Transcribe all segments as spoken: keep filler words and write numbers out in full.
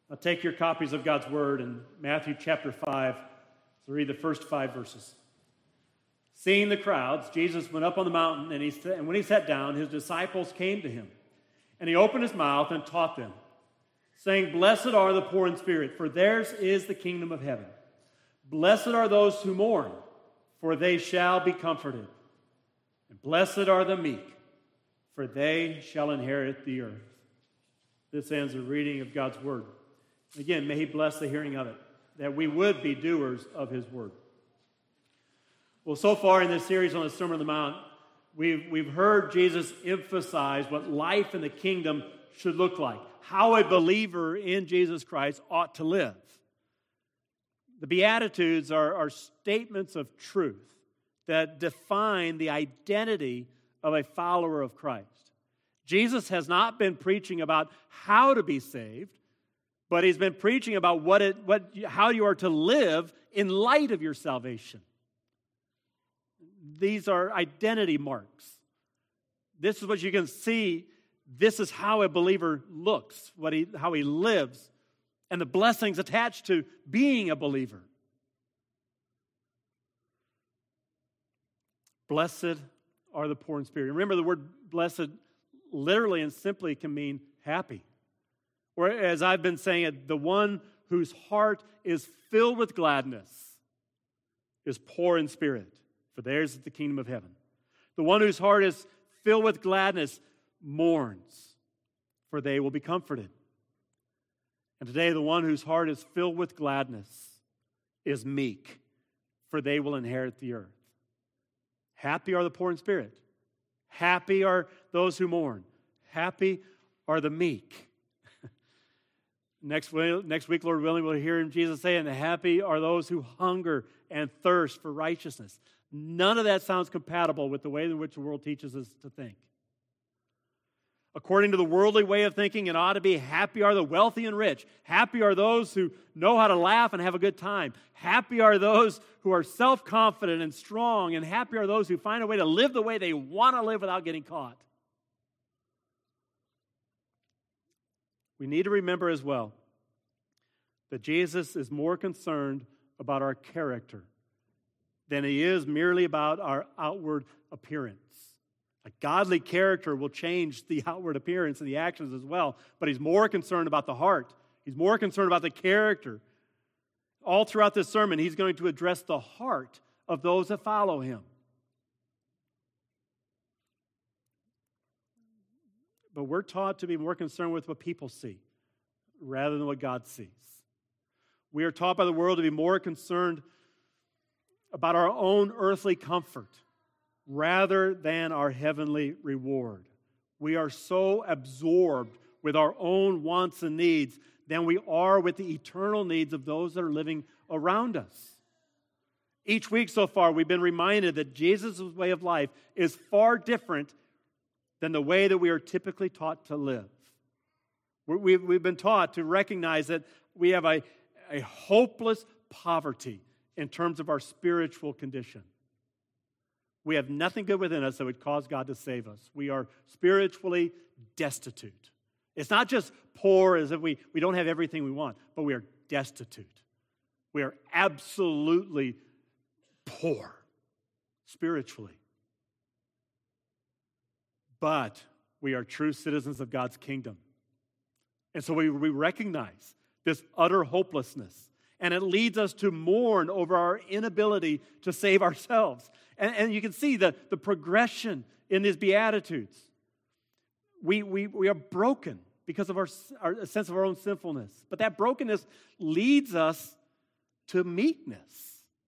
Now take your copies of God's Word in Matthew chapter five. So read the first five verses. Seeing the crowds, Jesus went up on the mountain, and, he, and when he sat down, his disciples came to him. And he opened his mouth and taught them, saying, Blessed are the poor in spirit, for theirs is the kingdom of heaven. Blessed are those who mourn, for they shall be comforted. And blessed are the meek, for they shall inherit the earth. This ends the reading of God's Word. Again, may he bless the hearing of it, that we would be doers of his Word. Well, so far in this series on the Sermon on the Mount, we've, we've heard Jesus emphasize what life in the kingdom should look like, how a believer in Jesus Christ ought to live. The Beatitudes are, are statements of truth that define the identity of a follower of Christ. Jesus has not been preaching about how to be saved, but he's been preaching about what it, what, how you are to live in light of your salvation. These are identity marks. This is what you can see. This is how a believer looks, what he, how he lives, and the blessings attached to being a believer. Blessed are the poor in spirit. Remember, the word blessed literally and simply can mean happy. Or as I've been saying it, the one whose heart is filled with gladness is poor in spirit, for theirs is the kingdom of heaven. The one whose heart is filled with gladness mourns, for they will be comforted. And today, the one whose heart is filled with gladness is meek, for they will inherit the earth. Happy are the poor in spirit. Happy are those who mourn. Happy are the meek. Next, next week, Lord willing, we'll hear Jesus say, and happy are those who hunger and thirst for righteousness. None of that sounds compatible with the way in which the world teaches us to think. According to the worldly way of thinking, it ought to be happy are the wealthy and rich. Happy are those who know how to laugh and have a good time. Happy are those who are self-confident and strong. And happy are those who find a way to live the way they want to live without getting caught. We need to remember as well that Jesus is more concerned about our character than he is merely about our outward appearance. A godly character will change the outward appearance and the actions as well, but he's more concerned about the heart. He's more concerned about the character. All throughout this sermon, he's going to address the heart of those that follow him. But we're taught to be more concerned with what people see rather than what God sees. We are taught by the world to be more concerned about our own earthly comfort rather than our heavenly reward. We are so absorbed with our own wants and needs than we are with the eternal needs of those that are living around us. Each week so far, we've been reminded that Jesus' way of life is far different than the way that we are typically taught to live. We've, we've been taught to recognize that we have a, a hopeless poverty in terms of our spiritual condition. We have nothing good within us that would cause God to save us. We are spiritually destitute. It's not just poor as if we, we don't have everything we want, but we are destitute. We are absolutely poor spiritually. But we are true citizens of God's kingdom. And so we, we recognize this utter hopelessness. And it leads us to mourn over our inability to save ourselves. And, and you can see the, the progression in these Beatitudes. We, we, we are broken because of our, our sense of our own sinfulness. But that brokenness leads us to meekness.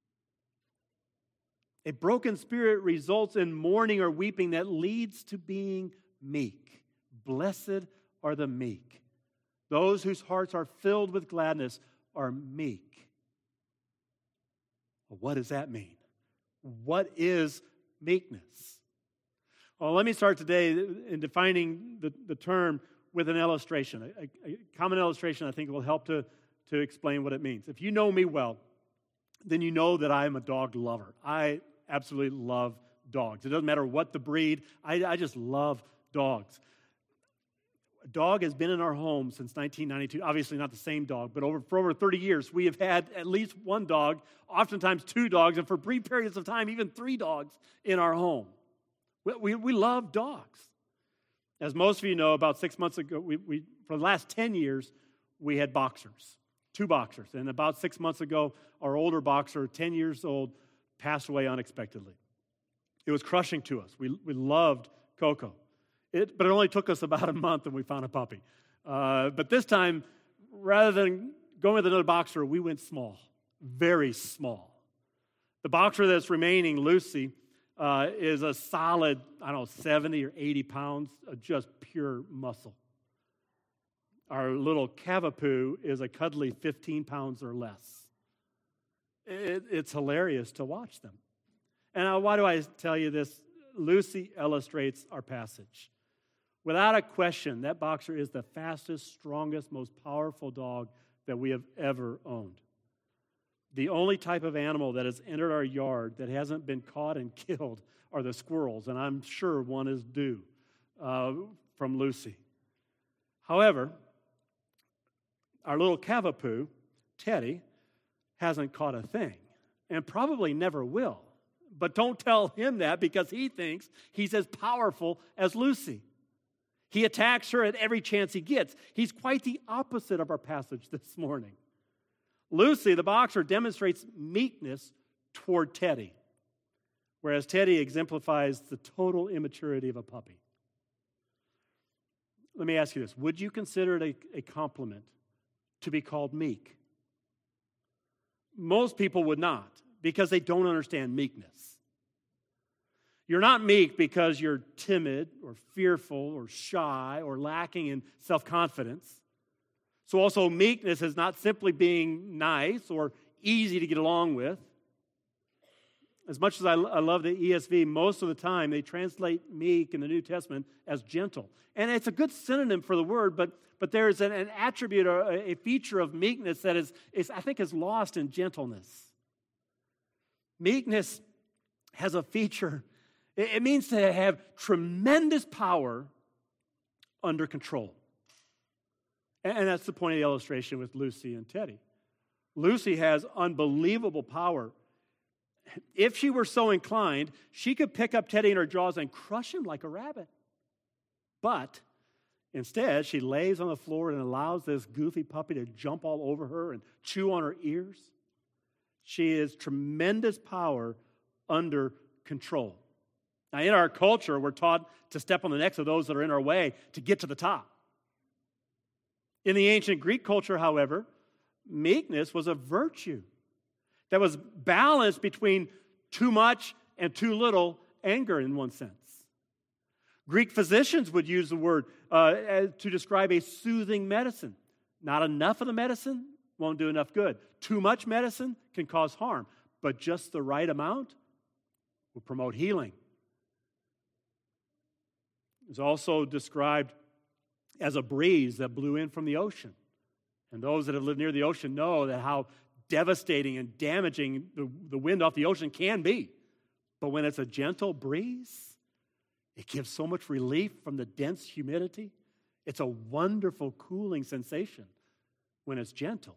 A broken spirit results in mourning or weeping that leads to being meek. Blessed are the meek. Those whose hearts are filled with gladness are meek. Well, what does that mean? What is meekness? Well, let me start today in defining the, the term with an illustration. A, a common illustration I think will help to, to explain what it means. If you know me well, then you know that I am a dog lover. I absolutely love dogs. It doesn't matter what the breed. I, I just love dogs. A dog has been in our home since nineteen ninety-two. Obviously not the same dog, but over, for over thirty years, we have had at least one dog, oftentimes two dogs, and for brief periods of time, even three dogs in our home. We, we, we love dogs. As most of you know, about six months ago, we, we for the last ten years, we had boxers, two boxers. And about six months ago, our older boxer, ten years old, passed away unexpectedly. It was crushing to us. We, we loved Coco. It, but it only took us about a month and we found a puppy. Uh, but this time, rather than going with another boxer, we went small, very small. The boxer that's remaining, Lucy, uh, is a solid, I don't know, seventy or eighty pounds of just pure muscle. Our little Cavapoo is a cuddly fifteen pounds or less. It, it's hilarious to watch them. And now, why do I tell you this? Lucy illustrates our passage. Without a question, that boxer is the fastest, strongest, most powerful dog that we have ever owned. The only type of animal that has entered our yard that hasn't been caught and killed are the squirrels, and I'm sure one is due uh, from Lucy. However, our little Cavapoo, Teddy, hasn't caught a thing, and probably never will. But don't tell him that because he thinks he's as powerful as Lucy. He attacks her at every chance he gets. He's quite the opposite of our passage this morning. Lucy, the boxer, demonstrates meekness toward Teddy, whereas Teddy exemplifies the total immaturity of a puppy. Let me ask you this. Would you consider it a, a compliment to be called meek? Most people would not, because they don't understand meekness. You're not meek because you're timid or fearful or shy or lacking in self-confidence. So also meekness is not simply being nice or easy to get along with. As much as I, I love the E S V, most of the time they translate meek in the New Testament as gentle. And it's a good synonym for the word, but, but there is an, an attribute or a, a feature of meekness that is, is, I think, is lost in gentleness. Meekness has a feature. It means to have tremendous power under control. And that's the point of the illustration with Lucy and Teddy. Lucy has unbelievable power. If she were so inclined, she could pick up Teddy in her jaws and crush him like a rabbit. But instead, she lays on the floor and allows this goofy puppy to jump all over her and chew on her ears. She has tremendous power under control. Now, in our culture, we're taught to step on the necks of those that are in our way to get to the top. In the ancient Greek culture, however, meekness was a virtue that was balanced between too much and too little anger in one sense. Greek physicians would use the word uh, to describe a soothing medicine. Not enough of the medicine won't do enough good. Too much medicine can cause harm, but just the right amount will promote healing. It's also described as a breeze that blew in from the ocean. And those that have lived near the ocean know that how devastating and damaging the, the wind off the ocean can be. But when it's a gentle breeze, it gives so much relief from the dense humidity. It's a wonderful cooling sensation when it's gentle.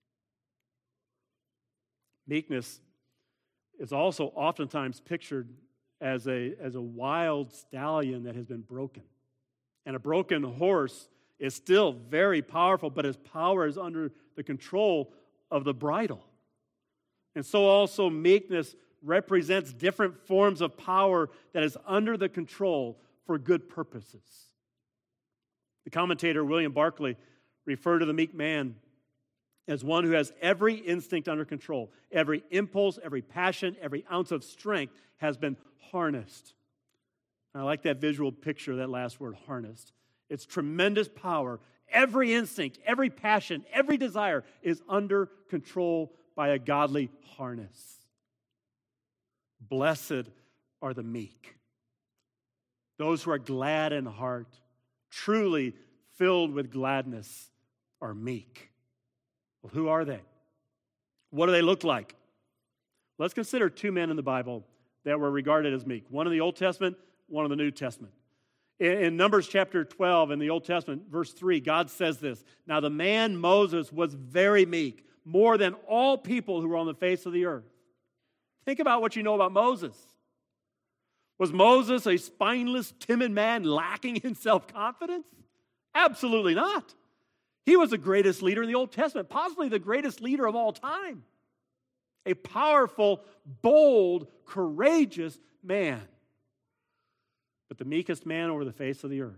Meekness is also oftentimes pictured as a, as a wild stallion that has been broken. And a broken horse is still very powerful, but his power is under the control of the bridle. And so also meekness represents different forms of power that is under the control for good purposes. The commentator William Barclay referred to the meek man as one who has every instinct under control. Every impulse, every passion, every ounce of strength has been harnessed. And I like that visual picture, that last word, harnessed. It's tremendous power. Every instinct, every passion, every desire is under control by a godly harness. Blessed are the meek, those who are glad in heart, truly filled with gladness, are meek. Well, who are they? What do they look like? Let's consider two men in the Bible that were regarded as meek. One in the Old Testament, one in the New Testament. In, in Numbers chapter twelve in the Old Testament, verse three, God says this, "Now the man Moses was very meek, more than all people who were on the face of the earth." Think about what you know about Moses. Was Moses a spineless, timid man lacking in self-confidence? Absolutely not. He was the greatest leader in the Old Testament, possibly the greatest leader of all time. A powerful, bold, courageous man. But the meekest man over the face of the earth.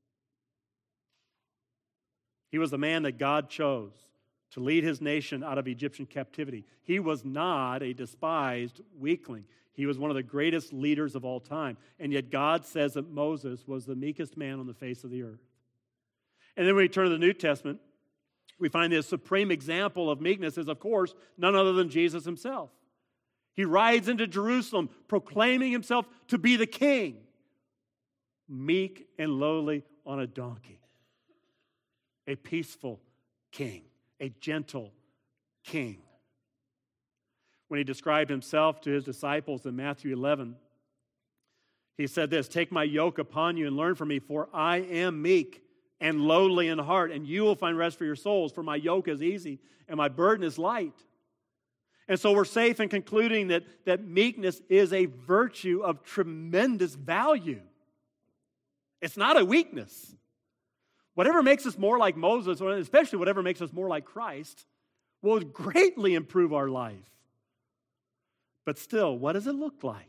He was the man that God chose to lead his nation out of Egyptian captivity. He was not a despised weakling. He was one of the greatest leaders of all time. And yet God says that Moses was the meekest man on the face of the earth. And then when we turn to the New Testament, we find the supreme example of meekness is, of course, none other than Jesus himself. He rides into Jerusalem proclaiming himself to be the king, meek and lowly on a donkey. A peaceful king, a gentle king. When he described himself to his disciples in Matthew eleven, he said this, "Take my yoke upon you and learn from me, for I am meek and lowly in heart, and you will find rest for your souls, for my yoke is easy and my burden is light." And so we're safe in concluding that, that meekness is a virtue of tremendous value. It's not a weakness. Whatever makes us more like Moses, or especially whatever makes us more like Christ, will greatly improve our life. But still, what does it look like?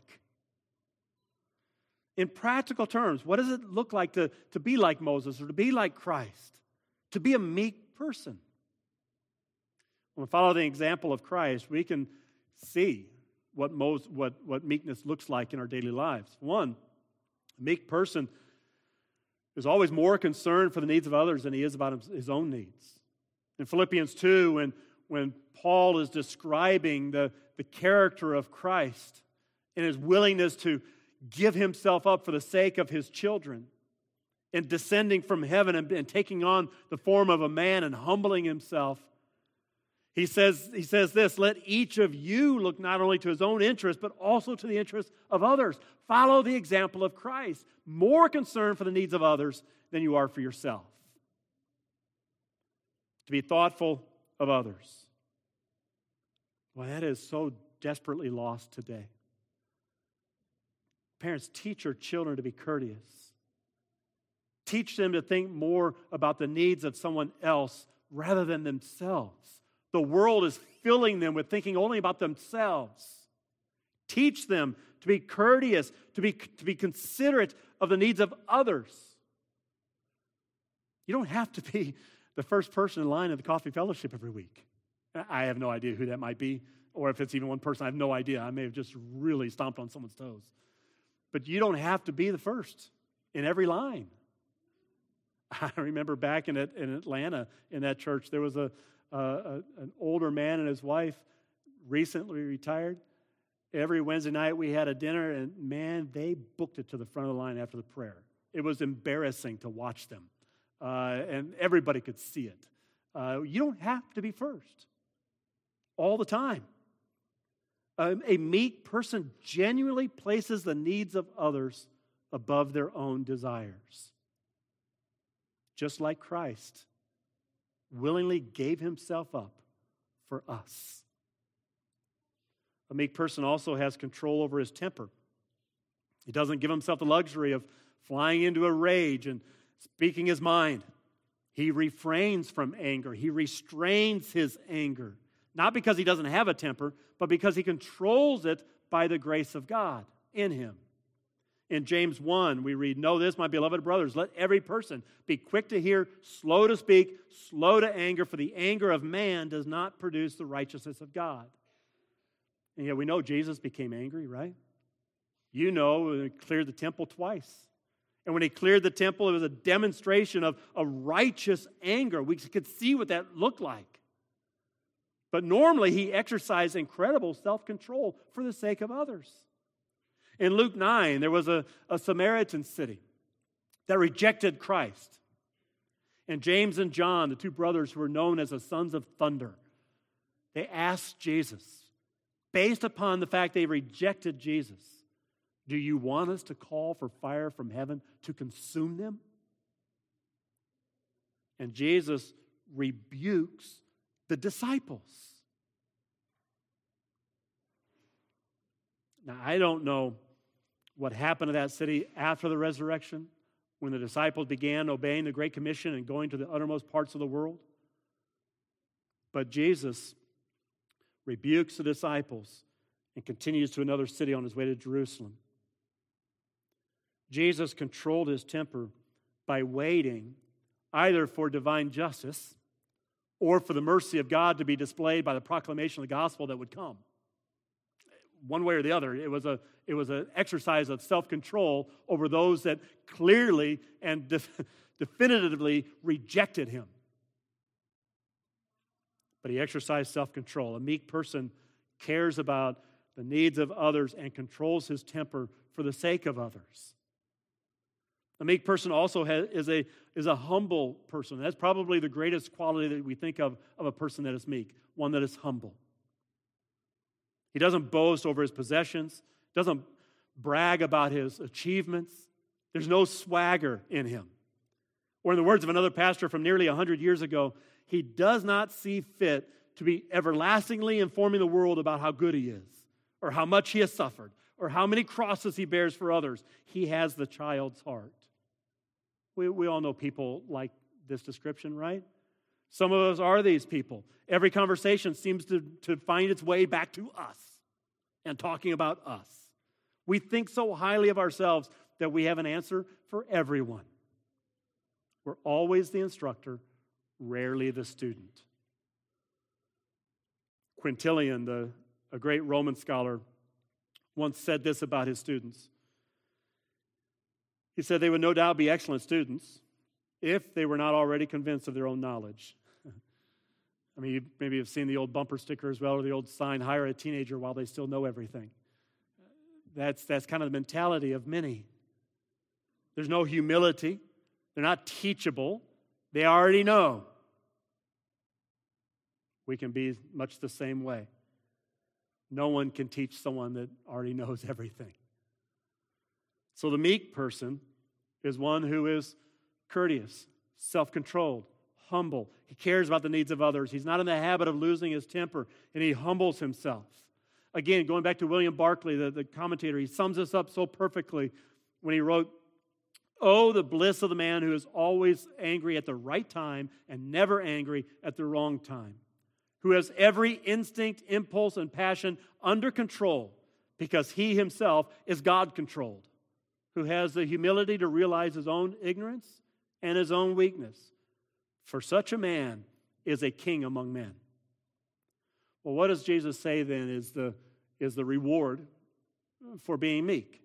In practical terms, what does it look like to, to be like Moses or to be like Christ? To be a meek person? When we follow the example of Christ, we can see what, Moses, what, what meekness looks like in our daily lives. One, a meek person is always more concerned for the needs of others than he is about his own needs. In Philippians two, when, when Paul is describing the, the character of Christ and his willingness to give himself up for the sake of his children, and descending from heaven and, and taking on the form of a man and humbling himself, he says, he says this, "Let each of you look not only to his own interest, but also to the interest of others. Follow the example of Christ, more concerned for the needs of others than you are for yourself." To be thoughtful of others. Well, that is so desperately lost today. Parents, teach your children to be courteous. Teach them to think more about the needs of someone else rather than themselves. The world is filling them with thinking only about themselves. Teach them to be courteous, to be, to be considerate of the needs of others. You don't have to be the first person in line at the coffee fellowship every week. I have no idea who that might be, or if it's even one person, I have no idea. I may have just really stomped on someone's toes. But you don't have to be the first in every line. I remember back in, in Atlanta, in that church, there was a, a, a an older man and his wife, recently retired. Every Wednesday night we had a dinner, and man, they booked it to the front of the line after the prayer. It was embarrassing to watch them, uh, and everybody could see it. Uh, you don't have to be first all the time. Um, a meek person genuinely places the needs of others above their own desires. Just like Christ willingly gave himself up for us. A meek person also has control over his temper. He doesn't give himself the luxury of flying into a rage and speaking his mind. He refrains from anger. He restrains his anger. Not because he doesn't have a temper, but because he controls it by the grace of God in him. In James one, we read, "Know this, my beloved brothers, let every person be quick to hear, slow to speak, slow to anger, for the anger of man does not produce the righteousness of God." And yet we know Jesus became angry, right? You know, he cleared the temple twice. And when he cleared the temple, it was a demonstration of a righteous anger. We could see what that looked like. But normally, he exercised incredible self-control for the sake of others. In Luke nine, there was a, a Samaritan city that rejected Christ. And James and John, the two brothers who were known as the sons of thunder, they asked Jesus, based upon the fact they rejected Jesus, Do you want us to call for fire from heaven to consume them? And Jesus rebukes the disciples. Now, I don't know what happened to that city after the resurrection, when the disciples began obeying the Great Commission and going to the uttermost parts of the world. But Jesus rebukes the disciples and continues to another city on his way to Jerusalem. Jesus controlled his temper by waiting either for divine justice or for the mercy of God to be displayed by the proclamation of the gospel that would come. One way or the other, it was a it was an exercise of self-control over those that clearly and def- definitively rejected him. But he exercised self-control. A meek person cares about the needs of others and controls his temper for the sake of others. A meek person also has, is, a, is a humble person. That's probably the greatest quality that we think of of a person that is meek, one that is humble. He doesn't boast over his possessions, doesn't brag about his achievements. There's no swagger in him. Or in the words of another pastor from nearly one hundred years ago, he does not see fit to be everlastingly informing the world about how good he is, or how much he has suffered, or how many crosses he bears for others. He has the child's heart. We, we all know people like this description, right? Some of us are these people. Every conversation seems to, to find its way back to us and talking about us. We think so highly of ourselves that we have an answer for everyone. We're always the instructor, rarely the student. Quintilian, the, a great Roman scholar, once said this about his students. He said they would no doubt be excellent students if they were not already convinced of their own knowledge. I mean, you maybe have seen the old bumper sticker as well, or the old sign, hire a teenager while they still know everything. That's, that's kind of the mentality of many. There's no humility. They're not teachable. They already know. We can be much the same way. No one can teach someone that already knows everything. So the meek person is one who is courteous, self-controlled, humble. He cares about the needs of others. He's not in the habit of losing his temper, and he humbles himself. Again, going back to William Barclay, the, the commentator, he sums this up so perfectly when he wrote, "Oh, the bliss of the man who is always angry at the right time and never angry at the wrong time, who has every instinct, impulse, and passion under control because he himself is God-controlled, who has the humility to realize his own ignorance and his own weakness. For such a man is a king among men." Well, what does Jesus say then is the, is the reward for being meek?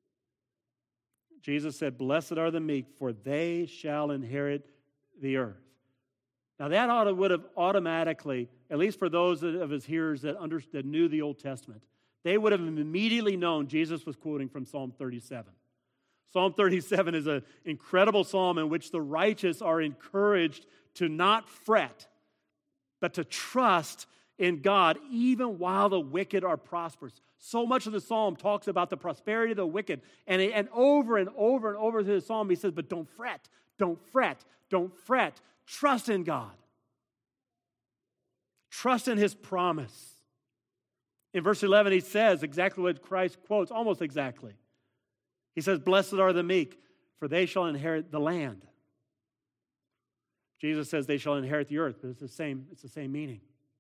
Jesus said, "Blessed are the meek, for they shall inherit the earth." Now that ought to, would have automatically, at least for those of his hearers that, under, that knew the Old Testament, they would have immediately known Jesus was quoting from Psalm thirty-seven. Psalm thirty-seven is an incredible psalm in which the righteous are encouraged to not fret, but to trust in God even while the wicked are prosperous. So much of the psalm talks about the prosperity of the wicked. And, and over and over and over through the psalm he says, but don't fret, don't fret, don't fret. Trust in God. Trust in his promise. In verse eleven he says exactly what Christ quotes, almost exactly. He says, "Blessed are the meek, for they shall inherit the land." Jesus says they shall inherit the earth, but it's the same, it's the same meaning.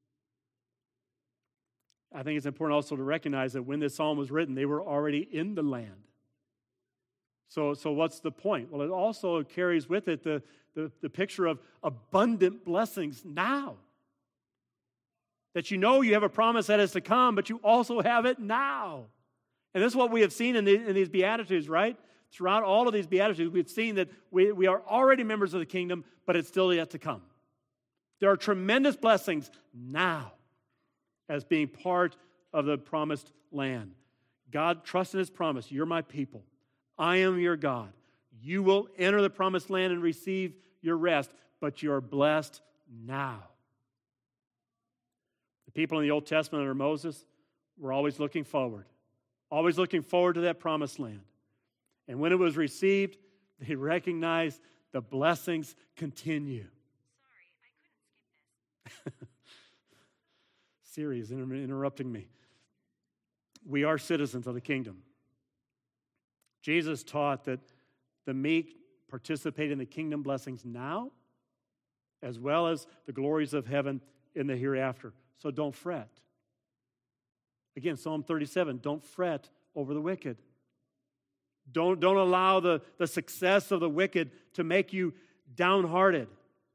I think it's important also to recognize that when this psalm was written, they were already in the land. So, so what's the point? Well, it also carries with it the, the, the picture of abundant blessings now. That you know you have a promise that is to come, but you also have it now. And this is what we have seen in, the, in these Beatitudes, right? Throughout all of these Beatitudes, we've seen that we, we are already members of the kingdom, but it's still yet to come. There are tremendous blessings now as being part of the promised land. God, trust in his promise. You're my people. I am your God. You will enter the promised land and receive your rest, but you are blessed now. The people in the Old Testament under Moses were always looking forward. always looking forward to that promised land. And when it was received, they recognized the blessings continue. Sorry, I couldn't skip this. Siri is inter- interrupting me. We are citizens of the kingdom. Jesus taught that the meek participate in the kingdom blessings now, as well as the glories of heaven in the hereafter. So don't fret. Again, Psalm thirty-seven, don't fret over the wicked. Don't, don't allow the, the success of the wicked to make you downhearted.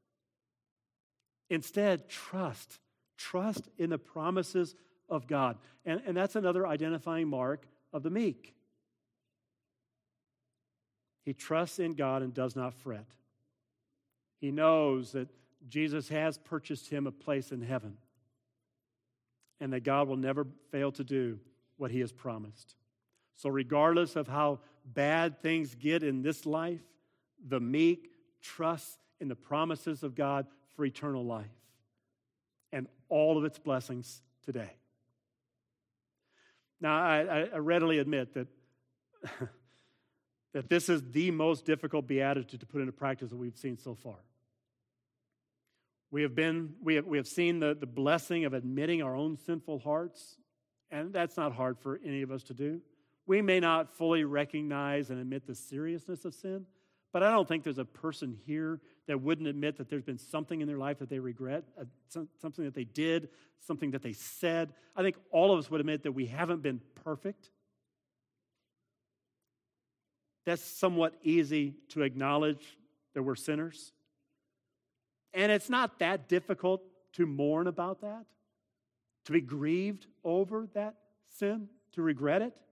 Instead, trust. Trust in the promises of God. And, and that's another identifying mark of the meek. He trusts in God and does not fret. He knows that Jesus has purchased him a place in heaven and that God will never fail to do what he has promised. So regardless of how bad things get in this life, the meek trusts in the promises of God for eternal life and all of its blessings today. Now, I, I readily admit that, that this is the most difficult beatitude to put into practice that we've seen so far. We have been, we have, we have seen the, the blessing of admitting our own sinful hearts, and that's not hard for any of us to do. We may not fully recognize and admit the seriousness of sin, but I don't think there's a person here that wouldn't admit that there's been something in their life that they regret, uh, some, something that they did, something that they said. I think all of us would admit that we haven't been perfect. That's somewhat easy to acknowledge that we're sinners. And it's not that difficult to mourn about that, to be grieved over that sin, to regret it.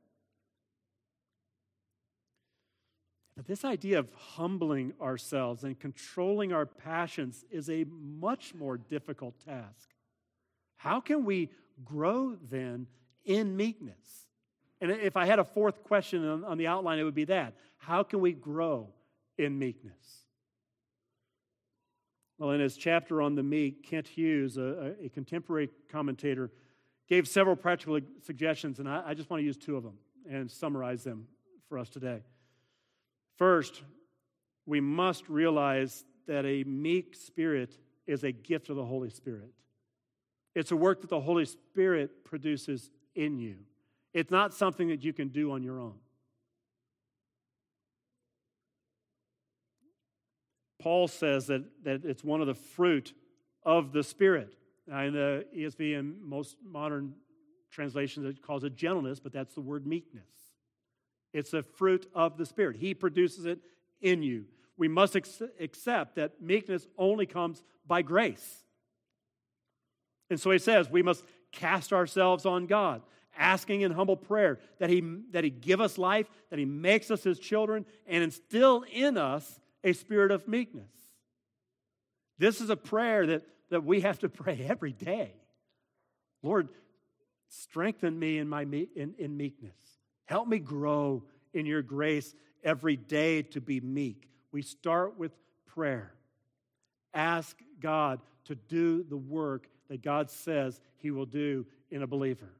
But this idea of humbling ourselves and controlling our passions is a much more difficult task. How can we grow then in meekness? And if I had a fourth question on, on the outline, it would be that. How can we grow in meekness? Well, in his chapter on the meek, Kent Hughes, a, a contemporary commentator, gave several practical suggestions, and I, I just want to use two of them and summarize them for us today. First, we must realize that a meek spirit is a gift of the Holy Spirit. It's a work that the Holy Spirit produces in you. It's not something that you can do on your own. Paul says that, that it's one of the fruit of the Spirit. Now, in the E S V and most modern translations, it calls it gentleness, but that's the word meekness. It's a fruit of the Spirit. He produces it in you. We must ex- accept that meekness only comes by grace. And so he says we must cast ourselves on God, asking in humble prayer that he, that he give us life, that he makes us his children, and instill in us a spirit of meekness. This is a prayer that, that we have to pray every day. Lord, strengthen me in, my me- in, in meekness. Help me grow in your grace every day to be meek. We start with prayer. Ask God to do the work that God says he will do in a believer.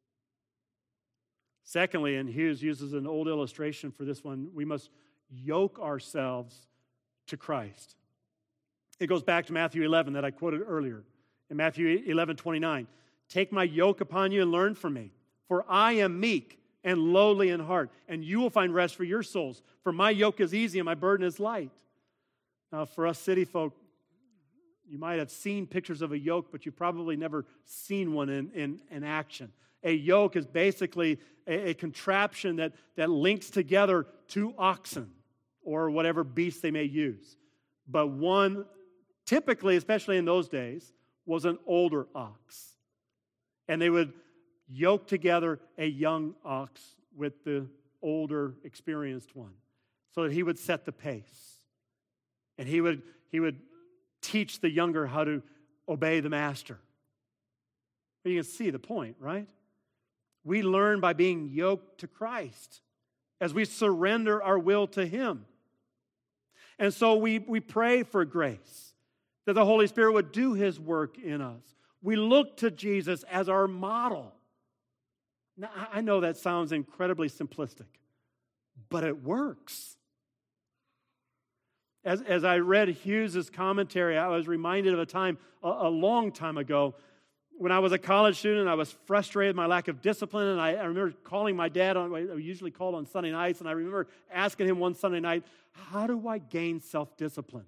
Secondly, and Hughes uses an old illustration for this one, we must yoke ourselves to Christ. It goes back to Matthew eleven that I quoted earlier. In Matthew eleven twenty-nine, take my yoke upon you and learn from me, for I am meek and lowly in heart, and you will find rest for your souls. For my yoke is easy and my burden is light. Now, for us city folk, you might have seen pictures of a yoke, but you've probably never seen one in, in, in action. A yoke is basically a, a contraption that, that links together two oxen or whatever beast they may use. But one, typically, especially in those days, was an older ox. And they would yoke together a young ox with the older, experienced one so that he would set the pace. And he would, he would teach the younger how to obey the master. You can see the point, right? We learn by being yoked to Christ as we surrender our will to him. And so we, we pray for grace, that the Holy Spirit would do his work in us. We look to Jesus as our model. Now, I know that sounds incredibly simplistic, but it works. As, as I read Hughes' commentary, I was reminded of a time, a, a long time ago, when I was a college student. I was frustrated with my lack of discipline, and I, I remember calling my dad, on, I usually called on Sunday nights, and I remember asking him one Sunday night, how do I gain self-discipline?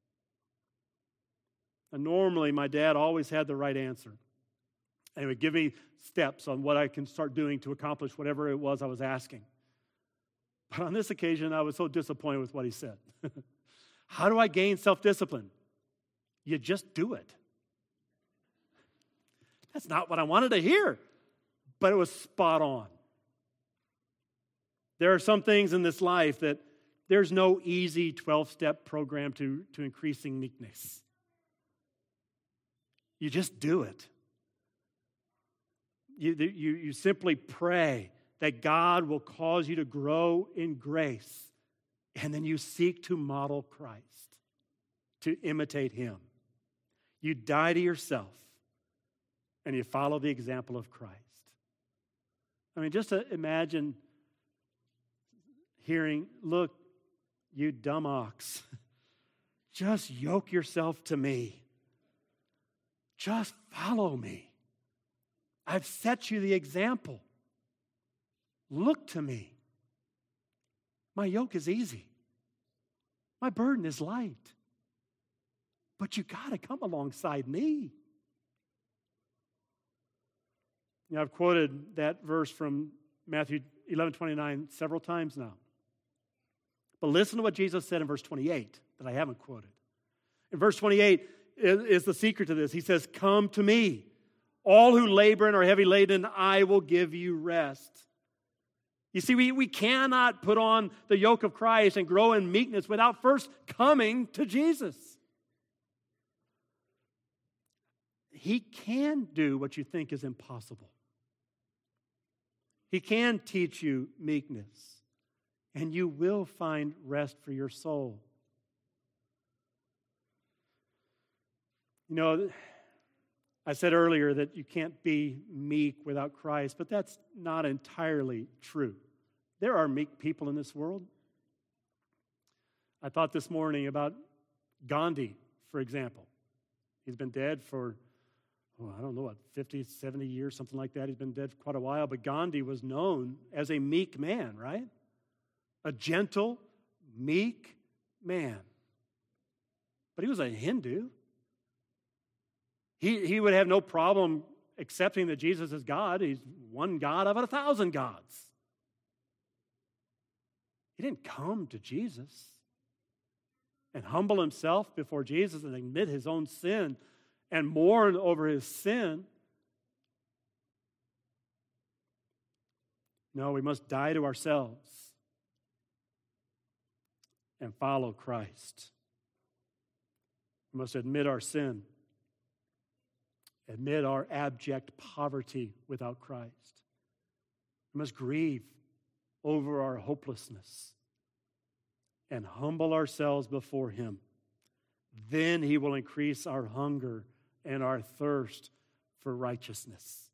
And normally, my dad always had the right answer. And he would give me steps on what I can start doing to accomplish whatever it was I was asking. But on this occasion, I was so disappointed with what he said. How do I gain self-discipline? You just do it. That's not what I wanted to hear, but it was spot on. There are some things in this life that there's no easy twelve-step program to, to increasing meekness. You just do it. You, you, you simply pray that God will cause you to grow in grace, and then you seek to model Christ, to imitate Him. You die to yourself, and you follow the example of Christ. I mean, just to imagine hearing, look, you dumb ox, just yoke yourself to me. Just follow me. I've set you the example. Look to me. My yoke is easy. My burden is light. But you got to come alongside me. You know, I've quoted that verse from Matthew eleven twenty-nine several times now. But listen to what Jesus said in verse twenty-eight that I haven't quoted. In verse twenty-eight is, is the secret to this. He says, come to me, all who labor and are heavy laden, I will give you rest. You see, we, we cannot put on the yoke of Christ and grow in meekness without first coming to Jesus. He can do what you think is impossible. He can teach you meekness, and you will find rest for your soul. You know, I said earlier that you can't be meek without Christ, but that's not entirely true. There are meek people in this world. I thought this morning about Gandhi, for example. He's been dead for, oh, I don't know, what, fifty, seventy years, something like that. He's been dead for quite a while, but Gandhi was known as a meek man, right? A gentle, meek man. But he was a Hindu. He, he would have no problem accepting that Jesus is God. He's one God of a thousand gods. He didn't come to Jesus and humble himself before Jesus and admit his own sin and mourn over his sin. No, we must die to ourselves and follow Christ. We must admit our sin. Admit our abject poverty without Christ. We must grieve over our hopelessness and humble ourselves before Him. Then He will increase our hunger and our thirst for righteousness.